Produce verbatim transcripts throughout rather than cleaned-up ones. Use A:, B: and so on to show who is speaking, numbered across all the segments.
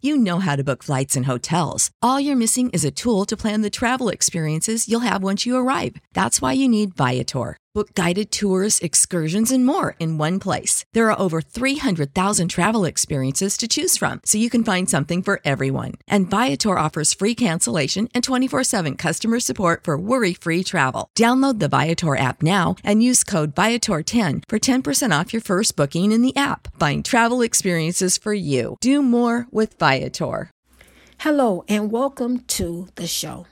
A: You know how to book flights and hotels. All you're missing is a tool to plan the travel experiences you'll have once you arrive. That's why you need Viator. Book guided tours, excursions, and more in one place. There are over three hundred thousand travel experiences to choose from, so you can find something for everyone. And Viator offers free cancellation and twenty-four seven customer support for worry-free travel. Download the Viator app now and use code Viator ten for ten percent off your first booking in the app. Find travel experiences for you. Do more with Viator.
B: Hello and welcome to the show.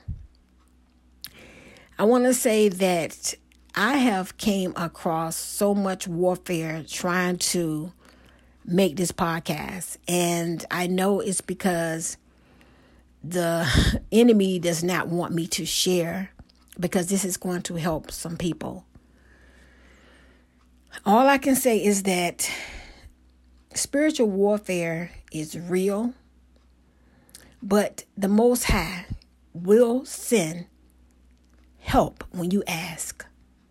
B: I want to say that I have came across so much warfare trying to make this podcast. And I know it's because the enemy does not want me to share, because this is going to help some people. All I can say is that spiritual warfare is real, but the Most High will send help when you ask.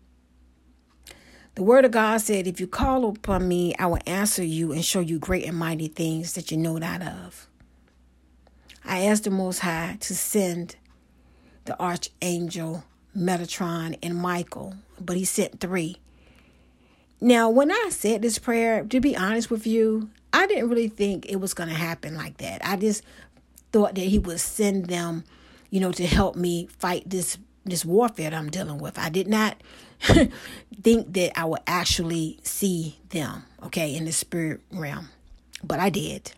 B: The word of God said, if you call upon me, I will answer you and show you great and mighty things that you know not of. I asked the Most High to send the archangel Metatron and Michael, but he sent three. Now, when I said this prayer, to be honest with you, I didn't really think it was going to happen like that. I just thought that he would send them, you know, to help me fight this this warfare that I'm dealing with. I did not think that I would actually see them, okay, in the spirit realm, but I did.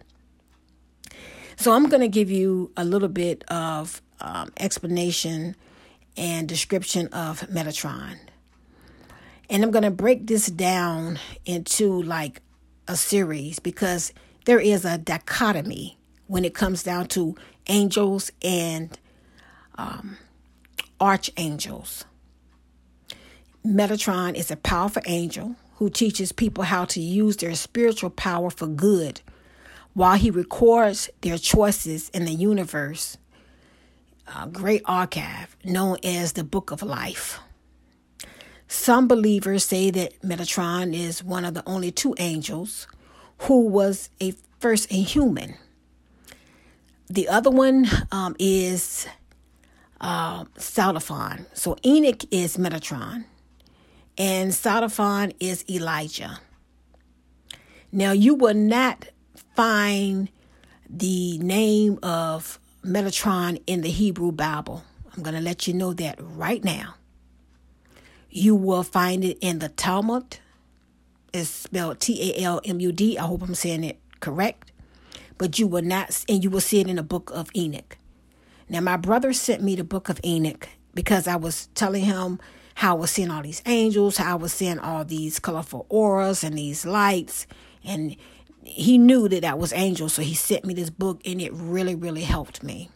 B: So I'm going to give you a little bit of um, explanation and description of Metatron. And I'm going to break this down into like a series, because there is a dichotomy when it comes down to angels and um, archangels. Metatron is a powerful angel who teaches people how to use their spiritual power for good, while he records their choices in the universe, a great archive known as the Book of Life. Some believers say that Metatron is one of the only two angels who was a first a human. The other one um, is uh, Salafon. So Enoch is Metatron, and Salafon is Elijah. Now, you will not find the name of Metatron in the Hebrew Bible. I'm going to let you know that right now. You will find it in the Talmud. It's spelled T A L M U D. I hope I'm saying it correct. But you will not, and you will see it in the Book of Enoch. Now, my brother sent me the Book of Enoch because I was telling him how I was seeing all these angels, how I was seeing all these colorful auras and these lights. And he knew that that was angels, so he sent me this book, and it really, really helped me.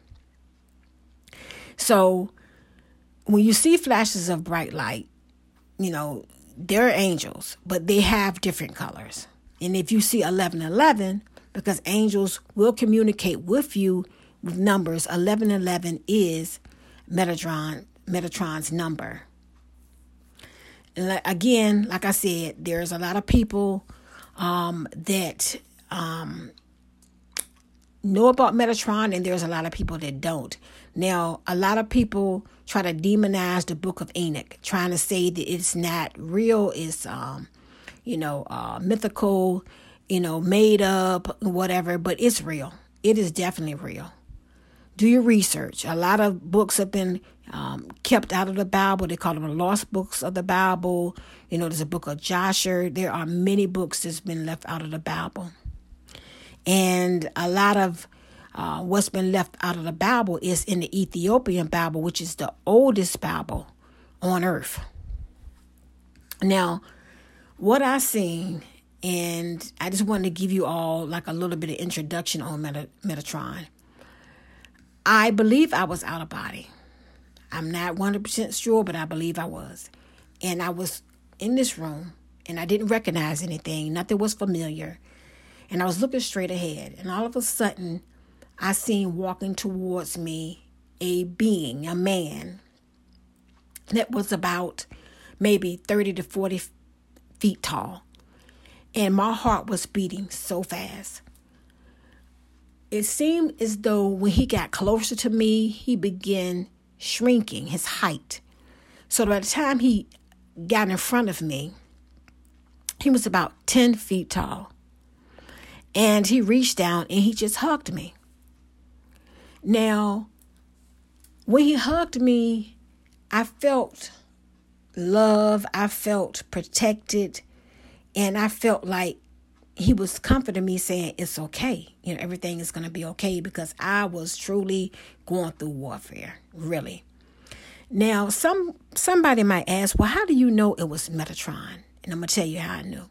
B: So when you see flashes of bright light, you know, they're angels, but they have different colors. And if you see eleven eleven, because angels will communicate with you with numbers, eleven eleven is Metatron, Metatron's number. And again, like I said, there's a lot of people um, that um, know about Metatron, and there's a lot of people that don't. Now, a lot of people try to demonize the Book of Enoch, trying to say that it's not real, it's, um, you know, uh, mythical, you know, made up, whatever, but it's real. It is definitely real. Do your research. A lot of books have been um, kept out of the Bible. They call them the lost books of the Bible. You know, there's a book of Joshua. There are many books that's been left out of the Bible. And a lot of uh, what's been left out of the Bible is in the Ethiopian Bible, which is the oldest Bible on earth. Now, what I've seen, and I just wanted to give you all like a little bit of introduction on Meta- Metatron. I believe I was out of body. I'm not one hundred percent sure, but I believe I was. And I was in this room, and I didn't recognize anything. Nothing was familiar. And I was looking straight ahead. And all of a sudden, I seen walking towards me a being, a man, that was about maybe thirty to forty feet tall. And my heart was beating so fast. it seemed as though when he got closer to me, he began shrinking his height. So by the time he got in front of me, he was about ten feet tall. And he reached down and he just hugged me. Now, when he hugged me, I felt love. I felt protected. And I felt like he was comforting me, saying, it's okay. You know, everything is going to be okay, because I was truly going through warfare, really. Now, some somebody might ask, well, how do you know it was Metatron? And I'm going to tell you how I knew.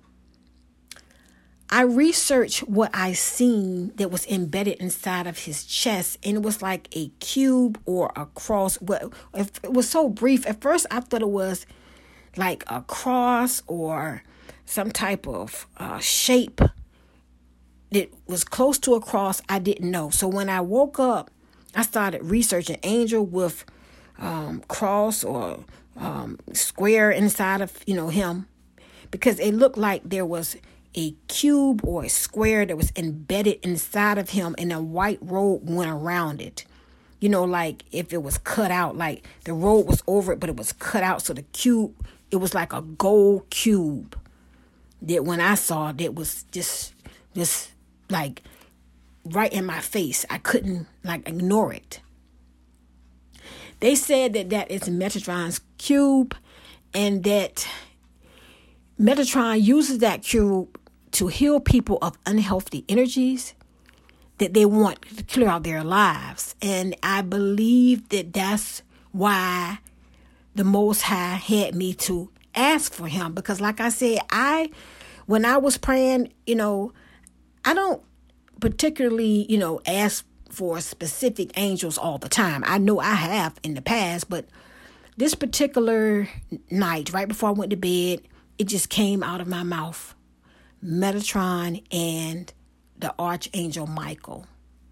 B: I researched what I seen that was embedded inside of his chest, and it was like a cube or a cross. Well, it was so brief. At first, I thought it was like a cross or some type of uh, shape that was close to a cross. I didn't know. So when I woke up, I started researching angel with um, cross or um, square inside of, you know, him, because it looked like there was a cube or a square that was embedded inside of him, and a white robe went around it. You know, like if it was cut out, like the robe was over it, but it was cut out. So the cube, it was like a gold cube that when I saw it, it was just, just like right in my face. I couldn't like ignore it. They said that that is Metatron's cube, and that Metatron uses that cube to heal people of unhealthy energies that they want to clear out their lives. And I believe that that's why the Most High had me to ask for him. Because like I said, I, when I was praying, you know, I don't particularly, you know, ask for specific angels all the time. I know I have in the past, but this particular night, right before I went to bed, it just came out of my mouth. Metatron and the Archangel Michael.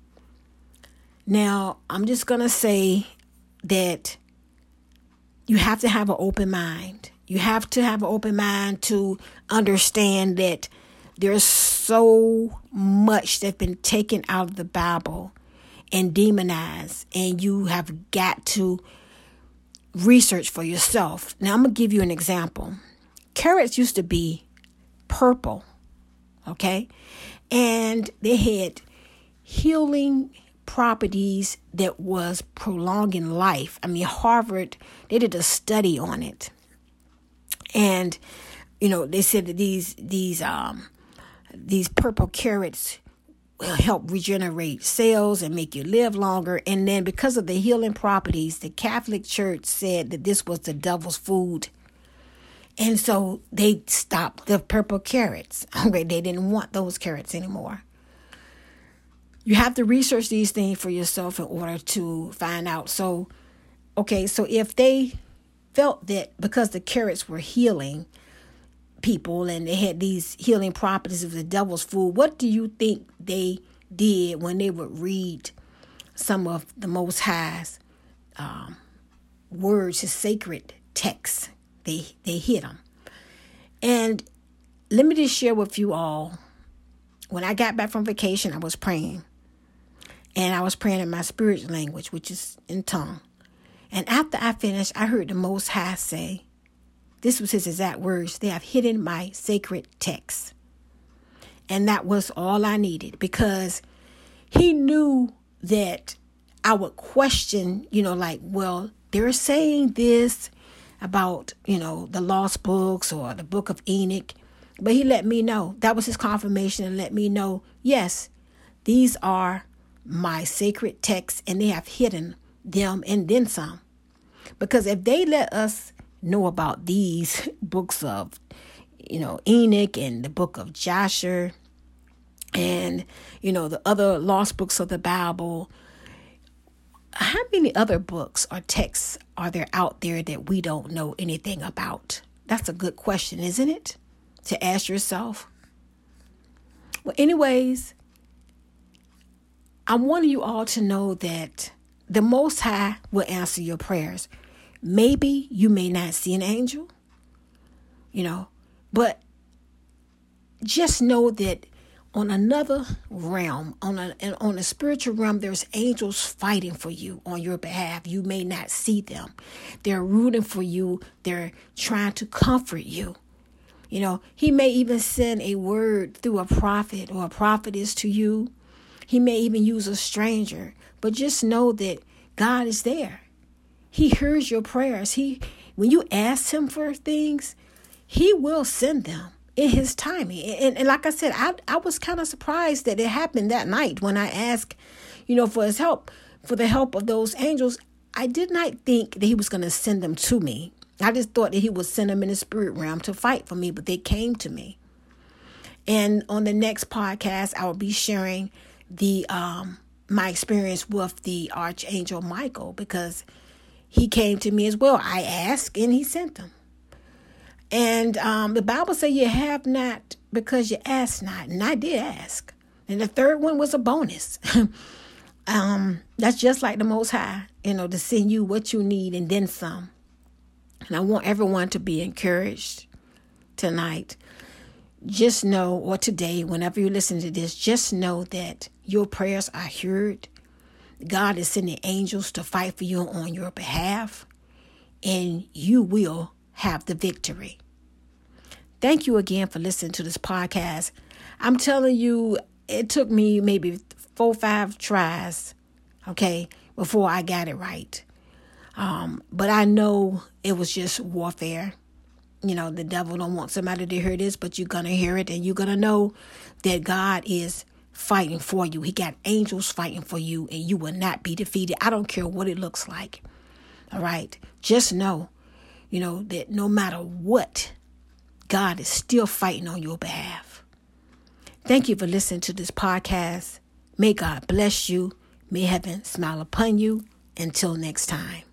B: Now, I'm just going to say that you have to have an open mind. You have to have an open mind to understand that there's so much that's been taken out of the Bible and demonized, and you have got to research for yourself. Now, I'm going to give you an example. Carrots used to be purple. Okay, and they had healing properties that was prolonging life. I mean, Harvard, they did a study on it, and you know, they said that these these um these purple carrots will help regenerate cells and make you live longer. And then because of the healing properties, the Catholic Church said that this was the devil's food. And so they stopped the purple carrots. Okay, they didn't want those carrots anymore. You have to research these things for yourself in order to find out. So, okay, so if they felt that because the carrots were healing people and they had these healing properties of the devil's food, what do you think they did when they would read some of the Most High's um, words, his sacred texts? They they hit them. And let me just share with you all, when I got back from vacation, I was praying. And I was praying in my spirit language, which is in tongue. And after I finished, I heard the Most High say, this was his exact words, they have hidden my sacred texts. And that was all I needed, because he knew that I would question, you know, like, well, they're saying this about, you know, the lost books or the book of Enoch. But he let me know. That was his confirmation, and let me know, yes, these are my sacred texts, and they have hidden them and then some. Because if they let us know about these books of, you know, Enoch and the book of Joshua and, you know, the other lost books of the Bible, how many other books or texts are there out there that we don't know anything about? That's a good question, isn't it? To ask yourself. Well, anyways, I want you all to know that the Most High will answer your prayers. Maybe you may not see an angel, you know, but just know that on another realm, on a on a spiritual realm, there's angels fighting for you on your behalf. You may not see them. They're rooting for you. They're trying to comfort you. You know, he may even send a word through a prophet or a prophetess to you. He may even use a stranger. But just know that God is there. He hears your prayers. He, when you ask him for things, he will send them in his timing. And, and like I said, I, I was kind of surprised that it happened that night when I asked, you know, for his help, for the help of those angels. I did not think that he was going to send them to me. I just thought that he would send them in the spirit realm to fight for me, but they came to me. And on the next podcast, I will be sharing the um, my experience with the Archangel Michael, because he came to me as well. I asked and he sent them. And um, the Bible says you have not because you ask not. And I did ask. And the third one was a bonus. um, that's just like the Most High, you know, to send you what you need and then some. And I want everyone to be encouraged tonight. Just know, or today, whenever you listen to this, just know that your prayers are heard. God is sending angels to fight for you on your behalf. And you will have the victory. Thank you again for listening to this podcast. I'm telling you, it took me maybe four, five tries, okay, before I got it right. Um, but I know it was just warfare. You know, the devil don't want somebody to hear this, but you're going to hear it, and you're going to know that God is fighting for you. He got angels fighting for you, and you will not be defeated. I don't care what it looks like. All right. Just know, you know, that no matter what, God is still fighting on your behalf. Thank you for listening to this podcast. May God bless you. May heaven smile upon you. Until next time.